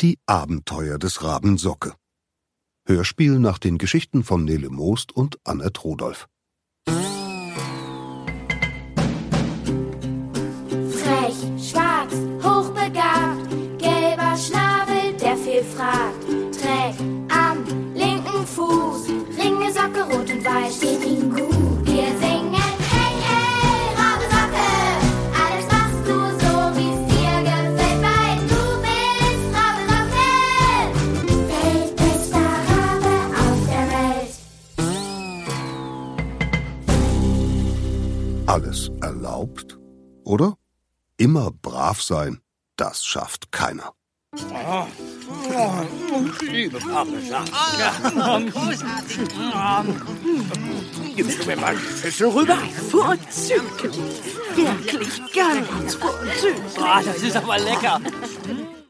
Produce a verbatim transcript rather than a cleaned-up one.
Die Abenteuer des Raben Socke. Hörspiel nach den Geschichten von Nele Moost und Annette Rudolph. Frech, schwarz, hochbegabt, gelber Schnabel, der viel fragt. Trägt am linken Fuß Ringe, Socke, rot und weiß. Steht ihm gut. Wir singen, hey, hey, Rabe Socke. Alles machst du so, wie's dir gefällt, weil du bist Rabe Socke. Weltbester Rabe auf der Welt. Alles erlaubt, oder? Immer brav sein, das schafft keiner. Oh, oh, liebe Parmesan. Gibst du mir mal die Schüssel rüber? Vorzüglich. Wirklich ganz vorzüglich. Oh, das ist aber lecker.